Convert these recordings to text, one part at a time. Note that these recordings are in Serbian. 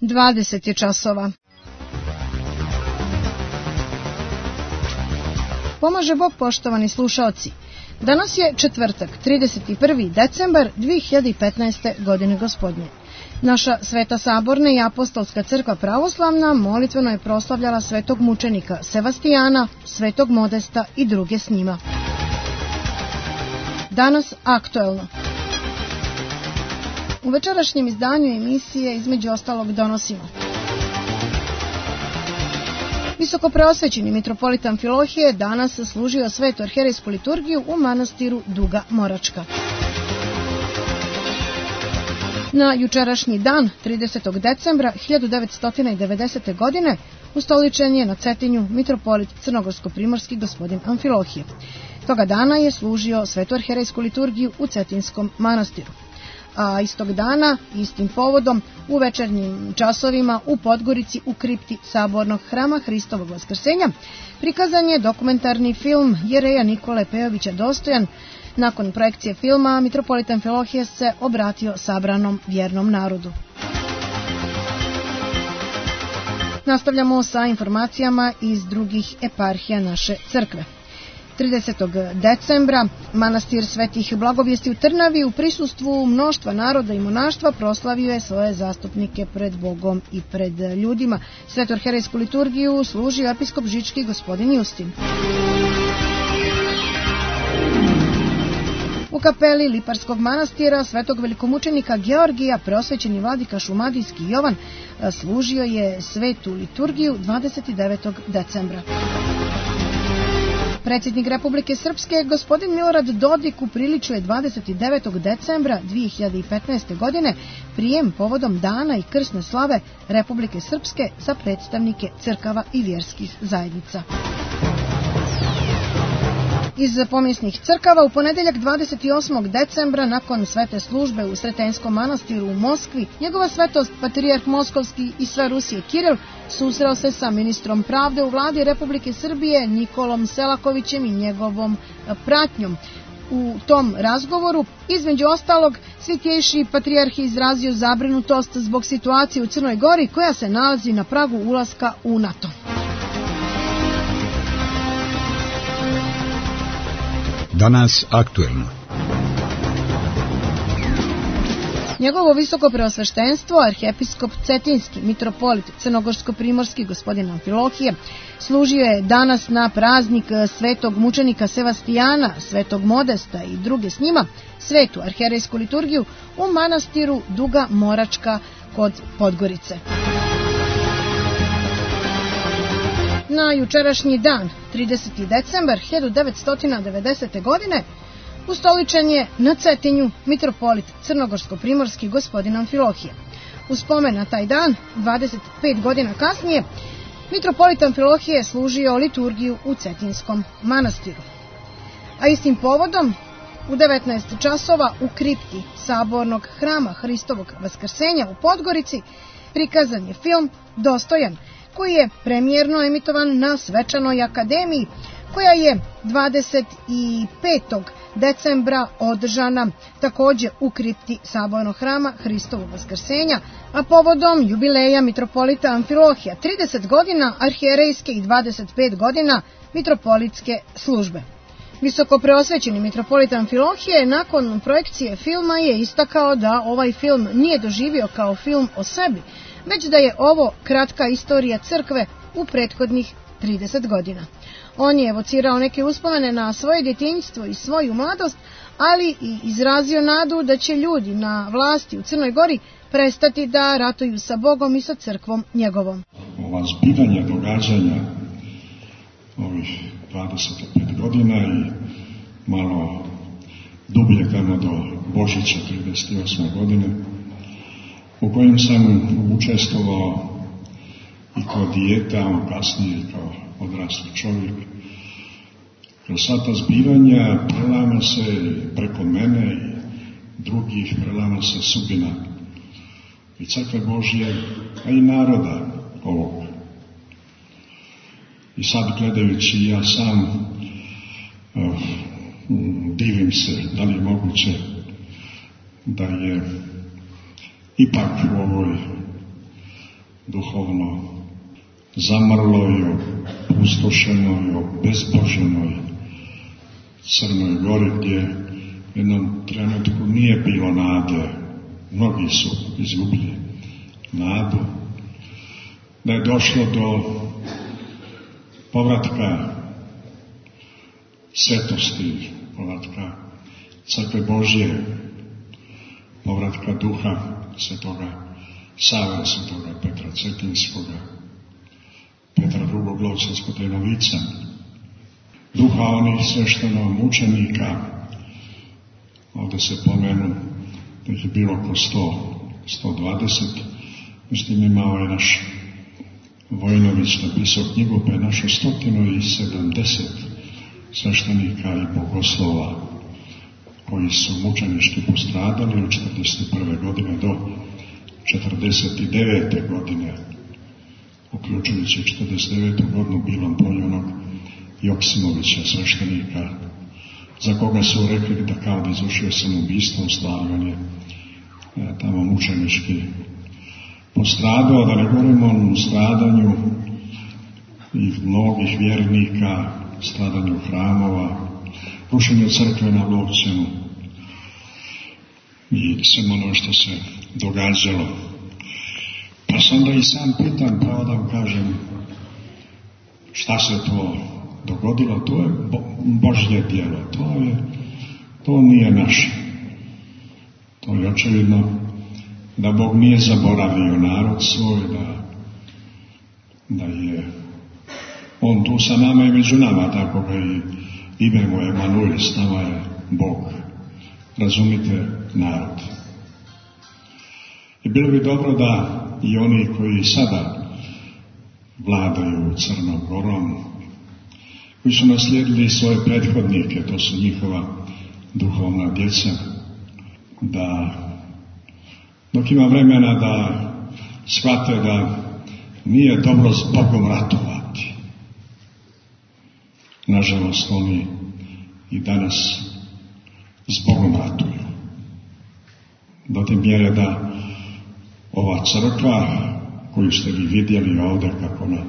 20 je časova. Pomaže Bog, poštovani slušaoci. Danas je četvrtak, 31. decembar 2015. godine gospodnje. Naša Sveta Saborna i Apostolska crkva pravoslavna molitveno je proslavljala svetog mučenika Sevastijana, svetog Modesta i druge s njima. Danas aktuelno. U večerašnjem izdanju emisije između ostalog donosimo: Visokopreosvećeni mitropolit Amfilohije danas služio svetu arherejsku liturgiju u manastiru Duga Moračka. Na jučerašnji dan, 30. decembra 1990. godine, ustoličen je na Cetinju mitropolit crnogorsko-primorski gospodin Amfilohije. Toga dana je služio svetu arherejsku liturgiju u Cetinskom manastiru. A istog dana, istim povodom, u večernjim časovima u Podgorici u kripti Sabornog hrama Hristovog Vaskrsenja prikazan je dokumentarni film Jereja Nikole Pejovića Dostojan. Nakon projekcije filma, mitropolit Amfilohije se obratio sabranom vjernom narodu. Nastavljamo sa informacijama iz drugih eparhija naše crkve. 30. decembra manastir Svetih Blagovijesti u Trnavi u prisustvu mnoštva naroda i monaštva proslavio je svoje zastupnike pred Bogom i pred ljudima. Svetu arherejsku liturgiju služio episkop žički gospodin Justin. U kapeli Liparskog manastira svetog velikomučenika Georgija preosvećeni vladika Šumadijski Jovan služio je svetu liturgiju 29. decembra. Predsjednik Republike Srpske, gospodin Milorad Dodik, upriličuje 29. decembra 2015. godine prijem povodom dana i krsne slave Republike Srpske za predstavnike crkava i vjerskih zajednica. Iz pomjesnih crkava u ponedeljak 28. decembra nakon svete službe u Sretenskom manastiru u Moskvi, njegova svetost patrijarh Moskovski i sve Rusije Kiril susreo se sa ministrom pravde u vladi Republike Srbije Nikolom Selakovićem i njegovom pratnjom. U tom razgovoru, između ostalog, Svitjejši patrijarh je izrazio zabrinutost zbog situacije u Crnoj Gori koja se nalazi na pragu ulaska u NATO. Danas aktuelno. Njegovo visoko preosveštenstvo, arhiepiskop Cetinski mitropolit crnogorsko-primorski gospodin Amfilohije, služio je danas na praznik svetog mučenika Sevastijana, svetog Modesta i druge s njima svetu arherejsku liturgiju u manastiru Duga Moračka kod Podgorice. Na jučerašnji dan, 30. decembar 1990. godine, ustoličen je na Cetinju mitropolit crnogorsko-primorski gospodin Amfilohije. U spomen na taj dan, 25 godina kasnije, mitropolit Amfilohije je služio liturgiju u Cetinskom manastiru. A istim povodom, u 19 časova u kripti Sabornog hrama Hristovog Vaskrsenja u Podgorici prikazan je film Dostojan, koji je premijerno emitovan na Svečanoj akademiji, koja je 25. decembra održana također u kripti Sabornog hrama Hristovog Vaskrsenja, a povodom jubileja mitropolita Amfilohija, 30 godina arhijerejske i 25 godina mitropolitske službe. Visoko preosvećeni mitropolit Amfilohije nakon projekcije filma je istakao da ovaj film nije doživio kao film o sebi, već da je ovo kratka istorija crkve u prethodnih 30 godina. On je evocirao neke uspomene na svoje djetinjstvo i svoju mladost, ali i izrazio nadu da će ljudi na vlasti u Crnoj Gori prestati da ratuju sa Bogom i sa crkvom njegovom. Ova zbivanja događanja ovih 25 godina i malo dublje tamo do Božića 38. godine, u kojem sam učestvovao i kao dijete, a kasnije kao odrasli čovjek. Kroz sva ta zbivanja prelama se preko mene i drugih, prelama se sudbina i crkve Božje, a i naroda ovog. I sad gledajući ja sam divim se da li je moguće da je ipak u ovoj duhovno zamrloj, opustošenoj, obezboženoj Crnoj Gori, gdje u jednom trenutku nije bilo nade, mnogi su izgubili nadu, da je došlo do povratka svetosti, povratka Crkve Božje, povratka duha svetoga Save, svetoga Petra Cetinskoga, Petra II. Lovsansko-Drenovica, duha onih svešteno mučenika. Ovdje se pomenu da ih je bilo oko 120, mislim imao je naš Vojnović napisao knjigu, pa je našo 170 sveštenika i bogoslova koji su mučenički postradali od 41. godine do 49. godine, uključujući 49. godinu Bilom Poljunog Joksimovića, sveštenika, za koga su rekli da kao da izvršio samoubistvo, ustvari je tamo mučenički postradao, da ne govorimo o stradanju i mnogih vjernika, stradanju hramova, rušenju crkve na Lovćenu i sve ono što se događalo. Pa sam onda i sam pitan, pravo da vam kažem, šta se to dogodilo, to je Božje djelo, to nije naše. To je očevidno da Bog nije zaboravio narod svoj, da je on tu sa nama i među nama, tako ga i ime mu je Emanuel, s nama je Bog. Razumite, narod. I bilo bi dobro da i oni koji sada vladaju Crnom Gorom, koji su naslijedili svoje prethodnike, to su njihova duhovna djeca, da dok ima vremena da shvate da nije dobro s Bogom ratovati. Nažalost, oni i danas s Bogom ratuju. Do te mjere da ova crkva koju ste vi vidjeli ovdje kako ona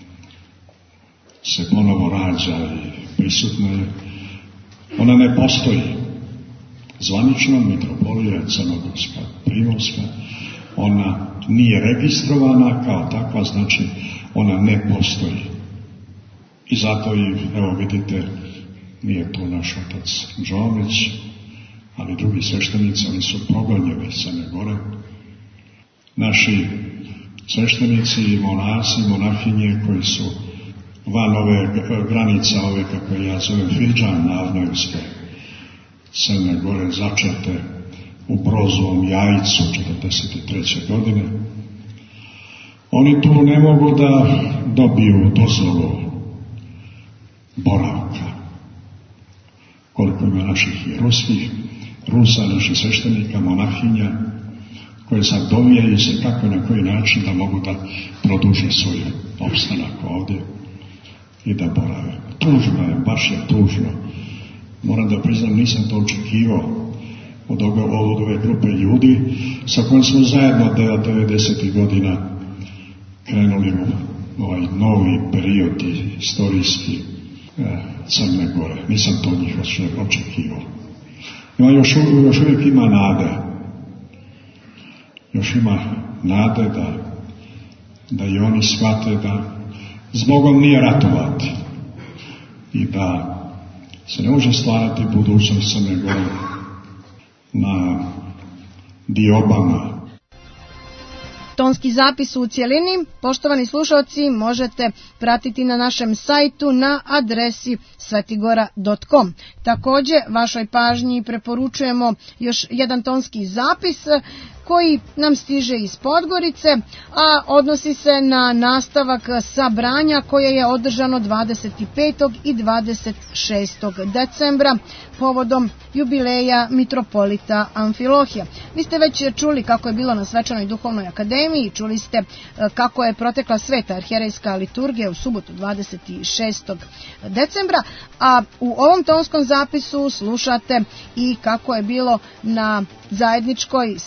se ponovo rađa i prisutna je, ona ne postoji. Zvanično mitropolija Crnogorska Primorska, ona nije registrovana kao takva, znači ona ne postoji. I zato i, evo vidite, nije tu naš otac Đomić, ali drugi sveštenici, oni su progonjeni iz Crne Gore. Naši sveštenici i monasi, monahinje koji su van ove granica, ove kako ja zovem Fiđan Navnojevske Crne Gore, začete u Brozovom Jajcu 43. godine. Oni tu ne mogu da dobiju dozvolu boravka. Koliko ima naših jeruskih, Rusa, naših sveštenika, monahinja, koje sad dovijaju se kako i na koji način da mogu da produže svoj opstanak ovdje i da borave. Tužno je, baš je tužno. Moram da priznam, nisam to očekivao od ove grupe ljudi sa kojom smo zajedno 90. godina krenuli u ovaj novi period istorijski Crne Gore. Nisam to njih očekivao. Još uvijek ima nade. Još ima nade da i oni shvate da s Bogom nije ratovati i da se ne može stvarati budućnost Crne Gore na diobama. Tonski zapis u cjelini, poštovani slušalci, možete pratiti na našem sajtu na adresi svetigora.com. Također, vašoj pažnji preporučujemo još jedan tonski zapis koji nam stiže iz Podgorice, a odnosi se na nastavak sabranja koje je održano 25. i 26. decembra povodom jubileja mitropolita Amfilohija. Vi ste već čuli kako je bilo na Svečanoj duhovnoj akademiji, čuli ste kako je protekla sveta arhijerejska liturgija u subotu 26. decembra, a u ovom tonskom zapisu slušate i kako je bilo na zajedničkoj svečanoj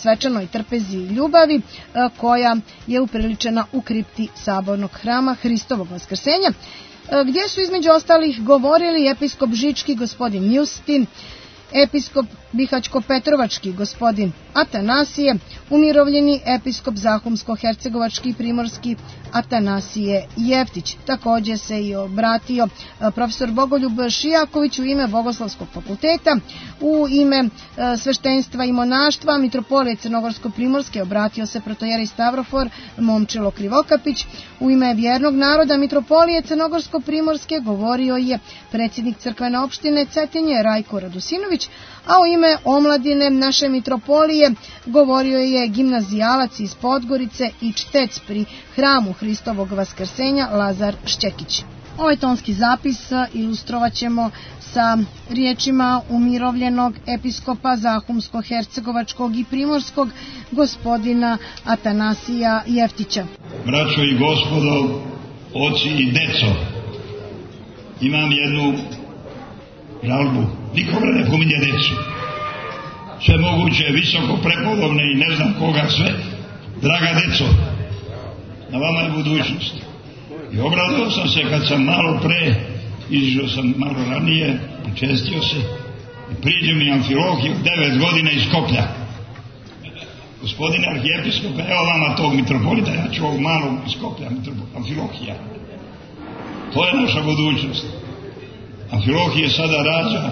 trpezi i ljubavi, koja je upriličena u kripti Sabornog hrama Hristovog vaskrsenja, gdje su između ostalih govorili episkop Žički gospodin Justin, episkop Bihaćko-Petrovački gospodin Atanasije, umirovljeni episkop Zahumsko-Hercegovački i Primorski Atanasije Jeftić. Također se i obratio profesor Bogoljub Šijaković u ime Bogoslovskog fakulteta, u ime sveštenstva i monaštva mitropolije Crnogorsko-Primorske obratio se protojerej Stavrofor Momčilo Krivokapić, u ime vjernog naroda mitropolije Crnogorsko-Primorske govorio je predsjednik crkvene opštine Cetinje Rajko Radusinović, a u ime omladine naše mitropolije govorio je gimnazijalac iz Podgorice i čtec pri hramu Hristovog vaskrsenja Lazar Šćekić. Ovaj tonski zapis ilustrovat ćemo sa riječima umirovljenog episkopa Zahumsko-Hercegovačkog i Primorskog gospodina Atanasija Jeftića. Braćo i gospodo, oci i deco, imam jednu žalbu. Niko ne pominje decu. Sve moguće, visoko prepodobne i ne znam koga sve. Draga deco, na vama je budućnost. I obradovao sam se kad sam malo pre, izišao sam malo ranije, počestio se, i priđe mi Amfilohije 9 godina iz Skoplja. Gospodine arhijepiskope, evo vama tog mitropolita, ja ću ovog malog iz Skoplja, Amfilohija. To je naša budućnost. Amfilohije sada rađa,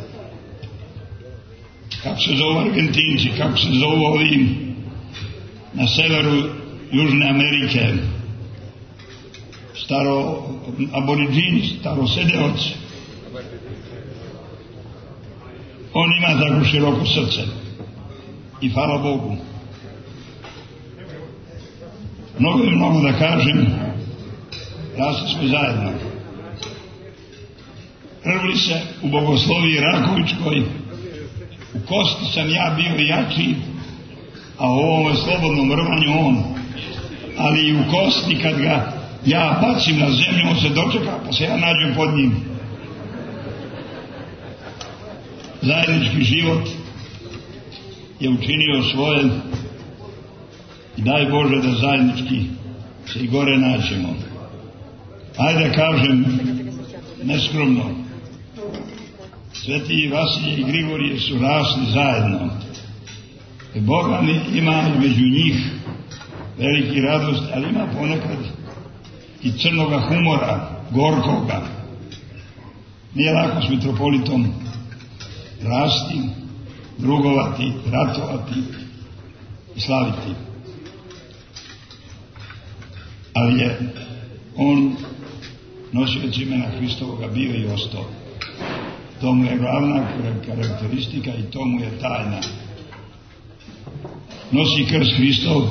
kako se zovu Argentinci, kako se zovu ovi na severu Južne Amerike, aboriđini, starosedeoci. On ima tako široko srce i hvala Bogu. Mnogo da kažem, rasli smo zajedno. Rvli se u Bogosloviji Rakovičkoj, u kosti sam ja bio jači, a u ovom slobodnom rvanju on. Ali i u kosti kad ga ja bacim na zemlju, on se dočeka, pa se ja nađem pod njim. Zajednički život je učinio svoje i daj Bože da zajednički se i gore nađemo. Ajde kažem, neskromno, Sveti Vasilije i Grigorije su rasli zajedno. I Boga mi ima među njih veliki radost, ali ima ponekad i crnoga humora, gorkoga. Nije lako s mitropolitom rasti, drugovati, ratovati i slaviti. Ali je on nosioc imena Hristovoga bio i ostao. To mu je glavna karakteristika i to mu je tajna. Nosi krst Hristov.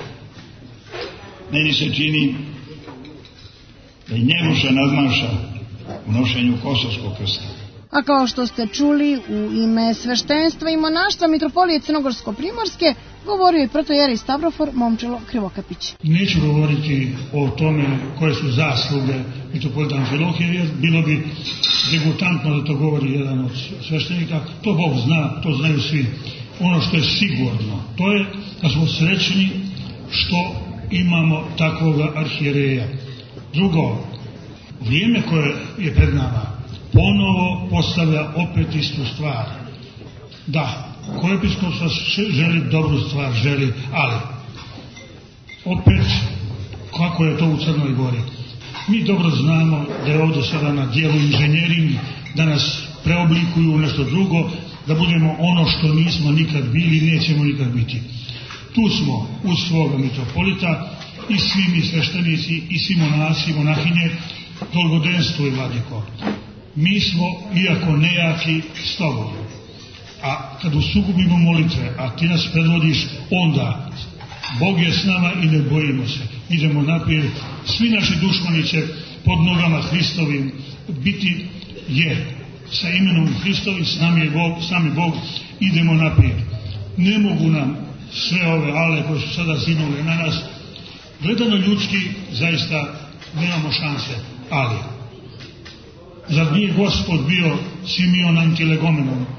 Meni se čini da i njemu se nadmaša u nošenju kosovskog krsta. A kao što ste čuli, u ime sveštenstva i monaštva mitropolije Crnogorsko-Primorske govorio je protojerej Stavrofor Momčilo Krivokapić. Neću govoriti o tome koje su zasluge mitropolita Amfilohije, jer bilo bi degutantno da to govori jedan od sveštenika. To Bog zna, to znaju svi. Ono što je sigurno, to je da smo srećni što imamo takvoga arhijereja. Drugo, vrijeme koje je pred nama ponovo postavlja opet istu stvar. Da, ko episkopstva želi dobru stvar, želi, ali opet kako je to u Crnoj Gori. Mi dobro znamo da je ovdje sada na dijelu inženjering, da nas preoblikuju u nešto drugo, da budemo ono što nismo nikad bili i nećemo nikad biti. Tu smo uz svoga mitropolita i svi mi sveštenici i svi monasi, monahinje, dolgodenstvo i vladiko. Mi smo, iako nejaki, s tobom. A kad usugubimo molitve, a ti nas predvodiš, onda Bog je s nama i ne bojimo se. Idemo naprijed. Svi naši dušmani će pod nogama Hristovim biti sa imenom Hristovim, s nami je Bog, sami Bog, idemo naprijed. Ne mogu nam sve ove ale koje su sada zinule na nas. Gledano ljudski, zaista nemamo šanse, ali zar nije Gospod bio Simeon Antilegomenom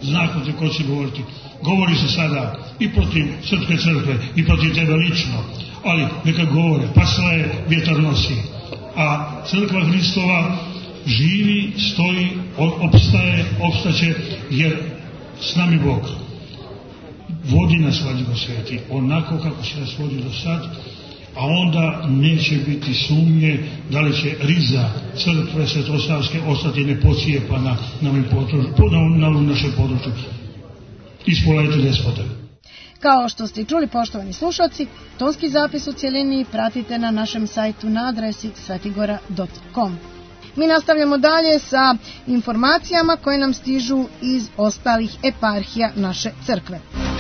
zna protiv ko će govoriti. Govori se sada i protiv Srpske crkve i protiv tebe lično, ali neka govore, pa sve vjetar nosi. A crkva Hristova živi, stoji, opstaje, opstaće, jer s nami Bog. Vodi nas valjda sveti, onako kako se nas vodi do sad, a onda neće biti sumnje da li će riza crkve svetosavske ostati nepocijepana na ovom našem području. Ispoljajte despote. Kao što ste čuli, poštovani slušalci, tonski zapis u cjelini pratite na našem sajtu na adresi svetigora.com. Mi nastavljamo dalje sa informacijama koje nam stižu iz ostalih eparhija naše crkve.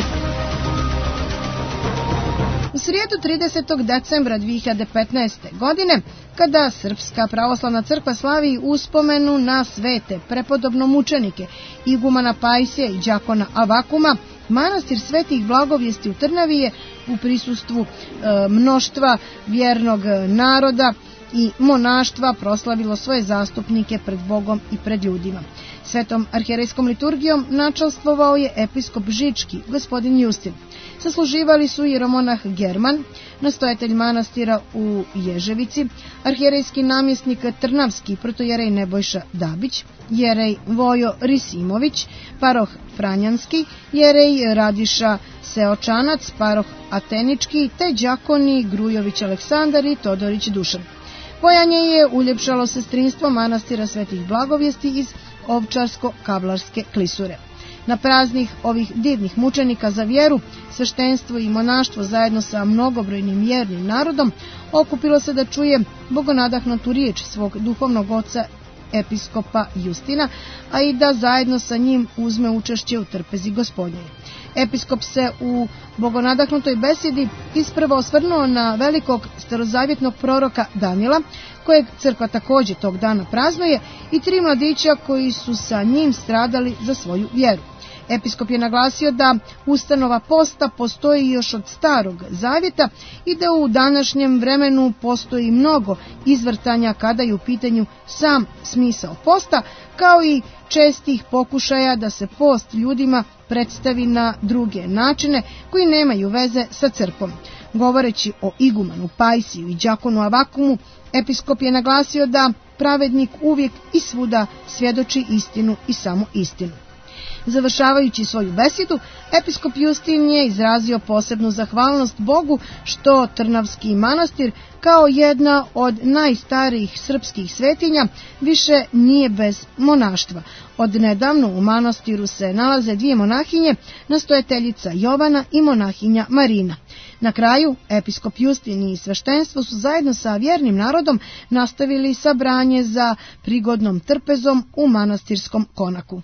U srijedu 30. decembra 2015. godine, kada Srpska pravoslavna crkva slavi uspomenu na svete prepodobno mučenike igumana Pajsija i đakona Avakuma, manastir Svetih Blagovijesti u Trnavi je u prisustvu mnoštva vjernog naroda i monaštva proslavilo svoje zastupnike pred Bogom i pred ljudima. Svetom arhijerejskom liturgijom načelstvovao je episkop Žički, gospodin Justin. Sasluživali su jeromonah German, nastojatelj manastira u Ježevici, arhijerejski namjesnik Trnavski, protojerej Nebojša Dabić, jerej Vojo Risimović, paroh Franjanski, jerej Radiša Seočanac, paroh Atenički, te đakoni Grujović Aleksandar i Todorić Dušan. Pojanje je uljepšalo sestrinstvo manastira Svetih Blagovijesti iz Ovčarsko-Kablarske klisure. Na praznih ovih divnih mučenika za vjeru, sveštenstvo i monaštvo zajedno sa mnogobrojnim vjernim narodom okupilo se da čuje bogonadahnutu riječ svog duhovnog oca episkopa Justina, a i da zajedno sa njim uzme učešće u trpezi Gospodnjoj. Episkop se u bogonadahnutoj besedi isprva osvrnuo na velikog starozavjetnog proroka Danila, kojeg crkva također tog dana praznuje, i 3 mladića koji su sa njim stradali za svoju vjeru. Episkop je naglasio da ustanova posta postoji još od starog zavjeta i da u današnjem vremenu postoji mnogo izvrtanja kada je u pitanju sam smisao posta, kao i čestih pokušaja da se post ljudima predstavi na druge načine koji nemaju veze sa crkvom. Govoreći o igumanu Pajsiju i đakonu Avakumu, episkop je naglasio da pravednik uvijek i svuda svjedoči istinu i samo istinu. Završavajući svoju besedu, episkop Justin je izrazio posebnu zahvalnost Bogu što Trnavski manastir, kao jedna od najstarijih srpskih svetinja, više nije bez monaštva. Od nedavno u manastiru se nalaze 2 monahinje, nastojateljica Jovana i monahinja Marina. Na kraju, episkop Justin i sveštenstvo su zajedno sa vjernim narodom nastavili sabranje za prigodnom trpezom u manastirskom konaku.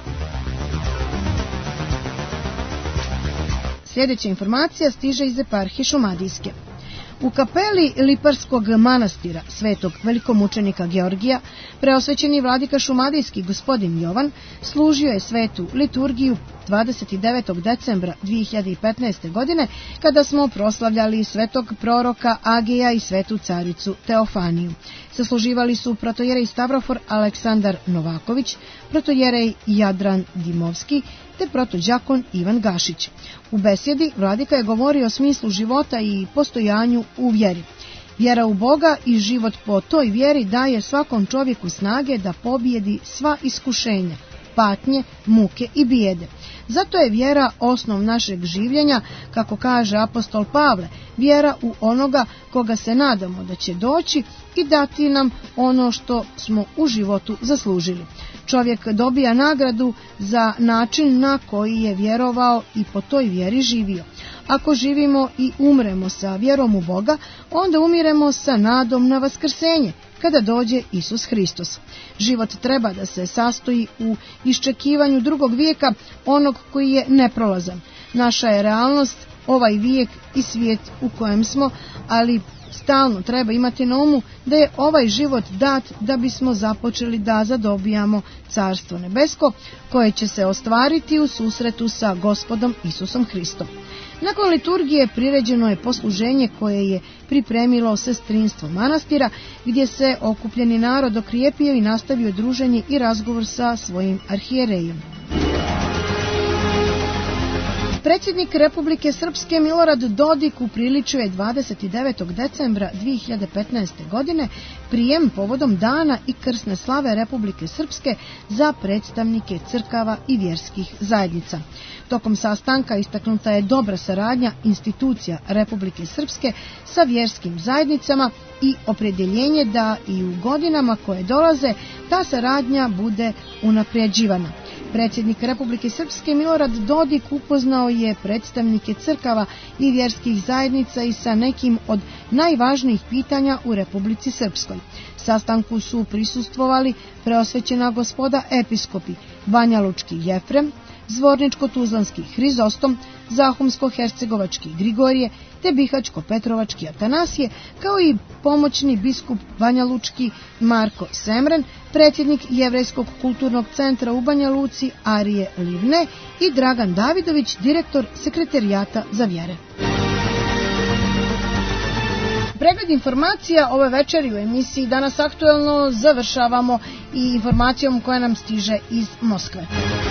Sljedeća informacija stiže iz eparhije Šumadijske. U kapeli Liparskog manastira svetog velikomučenika Georgija, preosvećeni vladika šumadijski gospodin Jovan služio je svetu liturgiju 29. decembra 2015. godine, kada smo proslavljali svetog proroka Agija i svetu caricu Teofaniju. Sasluživali su protojerej Stavrofor Aleksandar Novaković, protojerej Jadran Dimovski te protođakon Ivan Gašić. U besjedi vladika je govorio o smislu života i postojanju u vjeri. Vjera u Boga i život po toj vjeri daje svakom čovjeku snage da pobijedi sva iskušenja, patnje, muke i bijede. Zato je vjera osnov našeg življenja, kako kaže apostol Pavle, vjera u onoga koga se nadamo da će doći i dati nam ono što smo u životu zaslužili. Čovjek dobija nagradu za način na koji je vjerovao i po toj vjeri živio. Ako živimo i umremo sa vjerom u Boga, onda umiremo sa nadom na vaskrsenje, kada dođe Isus Hristos. Život treba da se sastoji u iščekivanju drugog vijeka, onog koji je neprolazan. Naša je realnost ovaj vijek i svijet u kojem smo, ali stalno treba imati na umu da je ovaj život dat da bismo započeli da zadobijamo Carstvo nebesko, koje će se ostvariti u susretu sa Gospodom Isusom Hristom. Nakon liturgije priređeno je posluženje koje je pripremilo sestrinstvo manastira, gdje se okupljeni narod okrijepio i nastavio druženje i razgovor sa svojim arhijerejem. Predsjednik Republike Srpske Milorad Dodik upriličio je 29. decembra 2015. godine prijem povodom dana i krsne slave Republike Srpske za predstavnike crkava i vjerskih zajednica. Tokom sastanka istaknuta je dobra saradnja institucija Republike Srpske sa vjerskim zajednicama i opredjeljenje da i u godinama koje dolaze ta saradnja bude unapređivana. Predsjednik Republike Srpske Milorad Dodik upoznao je predstavnike crkava i vjerskih zajednica i sa nekim od najvažnijih pitanja u Republici Srpskoj. Sastanku su prisustvovali preosvećena gospoda episkopi Banjalučki Jefrem, Zvorničko-Tuzlanski Hrizostom, Zahumsko-Hercegovački Grigorije te Bihaćko-Petrovački Atanasije, kao i pomoćni biskup Banjalučki Marko Semren, predsjednik Jevrejskog kulturnog centra u Banja Luci Arije Livne i Dragan Davidović, direktor Sekretarijata za vjere. Pregled informacija ove večeri u emisiji Danas aktuelno završavamo i informacijom koja nam stiže iz Moskve.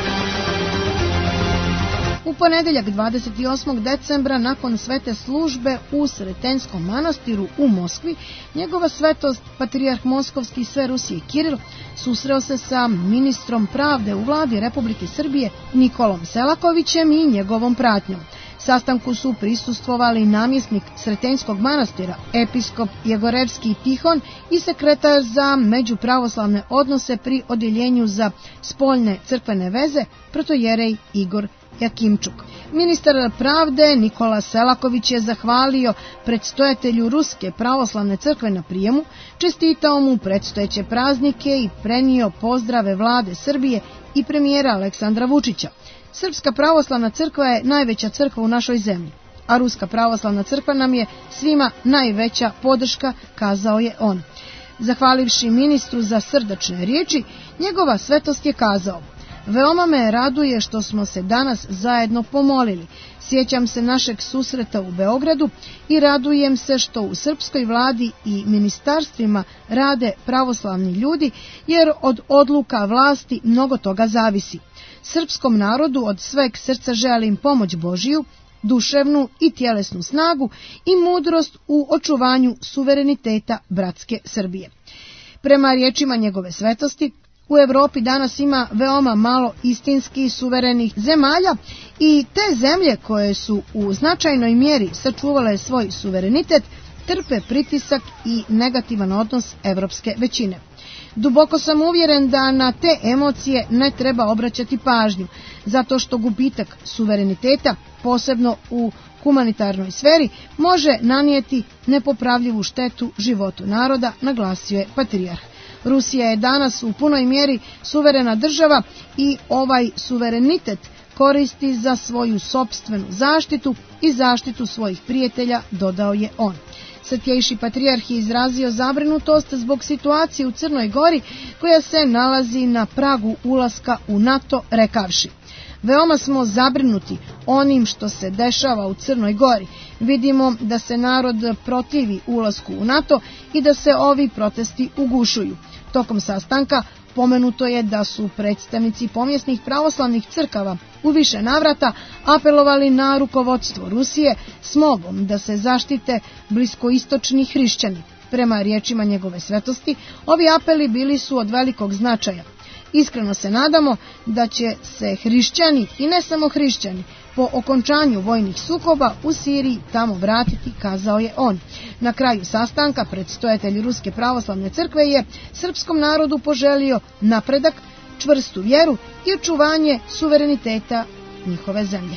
U ponedeljak 28. decembra nakon svete službe u Sretenskom manastiru u Moskvi, njegova svetost patrijarh Moskovski sve Rusije Kiril susreo se sa ministrom pravde u vladi Republike Srbije Nikolom Selakovićem i njegovom pratnjom. Sastanku su prisustvovali namjesnik Sretenskog manastira, episkop Jegorevski Tihon i sekretar za međupravoslavne odnose pri odjeljenju za spoljne crkvene veze, protojerej Igor Jakimčuk. Ministar pravde Nikola Selaković je zahvalio predstojatelju Ruske pravoslavne crkve na prijemu, čestitao mu predstojeće praznike i prenio pozdrave vlade Srbije i premijera Aleksandra Vučića. Srpska pravoslavna crkva je najveća crkva u našoj zemlji, a Ruska pravoslavna crkva nam je svima najveća podrška, kazao je on. Zahvalivši ministru za srdačne riječi, njegova svetost je kazao: veoma me raduje što smo se danas zajedno pomolili. Sjećam se našeg susreta u Beogradu i radujem se što u srpskoj vladi i ministarstvima rade pravoslavni ljudi, jer od odluka vlasti mnogo toga zavisi. Srpskom narodu od sveg srca želim pomoć Božiju, duševnu i tjelesnu snagu i mudrost u očuvanju suvereniteta bratske Srbije. Prema riječima njegove svetosti, u Europi danas ima veoma malo istinski suverenih zemalja i te zemlje koje su u značajnoj mjeri sačuvale svoj suverenitet trpe pritisak i negativan odnos evropske većine. Duboko sam uvjeren da na te emocije ne treba obraćati pažnju, zato što gubitak suvereniteta, posebno u humanitarnoj sferi, može nanijeti nepopravljivu štetu životu naroda, naglasio je patrijarh. Rusija je danas u punoj mjeri suverena država i ovaj suverenitet koristi za svoju sopstvenu zaštitu i zaštitu svojih prijatelja, dodao je on. Svetjejši patrijarh je izrazio zabrinutost zbog situacije u Crnoj Gori koja se nalazi na pragu ulaska u NATO, rekavši: veoma smo zabrinuti onim što se dešava u Crnoj Gori. Vidimo da se narod protivi ulasku u NATO i da se ovi protesti ugušuju. Tokom sastanka pomenuto je da su predstavnici pomjesnih pravoslavnih crkava u više navrata apelovali na rukovodstvo Rusije s molbom da se zaštite bliskoistočni hrišćani. Prema riječima njegove svetosti, ovi apeli bili su od velikog značaja. Iskreno se nadamo da će se hrišćani i ne samo hrišćani po okončanju vojnih sukoba u Siriji tamo vratiti, kazao je on. Na kraju sastanka predstojatelj Ruske pravoslavne crkve je srpskom narodu poželio napredak, čvrstu vjeru i očuvanje suvereniteta njihove zemlje.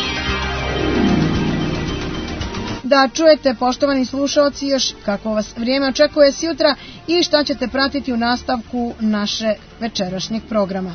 Da čujete, poštovani slušaoci, još kako vas vrijeme očekuje sutra i šta ćete pratiti u nastavku naše večerašnjeg programa.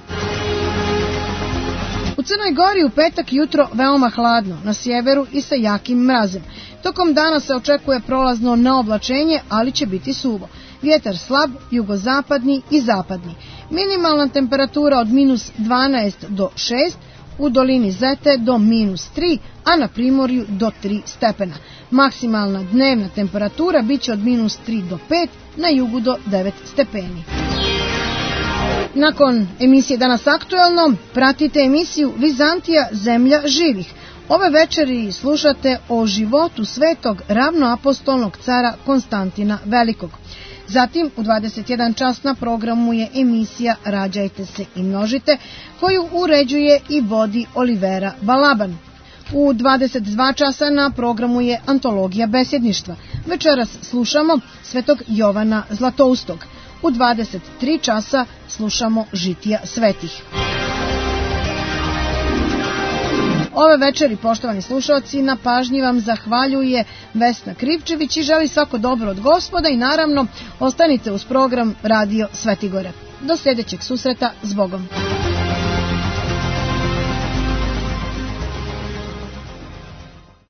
U Crnoj Gori u petak jutro veoma hladno, na sjeveru i sa jakim mrazem. Tokom dana se očekuje prolazno neoblačenje, ali će biti suvo. Vjetar slab, jugozapadni i zapadni. Minimalna temperatura od -12 do 6, u dolini Zete do -3, a na primorju do 3 stepena. Maksimalna dnevna temperatura biće od -3 do 5, na jugu do 9 stepeni. Nakon emisije Danas aktuelno, pratite emisiju Vizantija, zemlja živih. Ove večeri slušate o životu svetog ravnoapostolnog cara Konstantina Velikog. Zatim u 21 čas na programu je emisija Rađajte se i množite, koju uređuje i vodi Olivera Balaban. U 22 časa na programu je antologija besjedništva. Večeras slušamo svetog Jovana Zlatoustog. U 23 časa slušamo Žitija svetih. Ove večeri, poštovani slušalci, na pažnji vam zahvaljuje Vesna Krivčević i želi svako dobro od Gospoda i naravno ostanite uz program Radio Svetigore. Do sljedećeg susreta, s Bogom.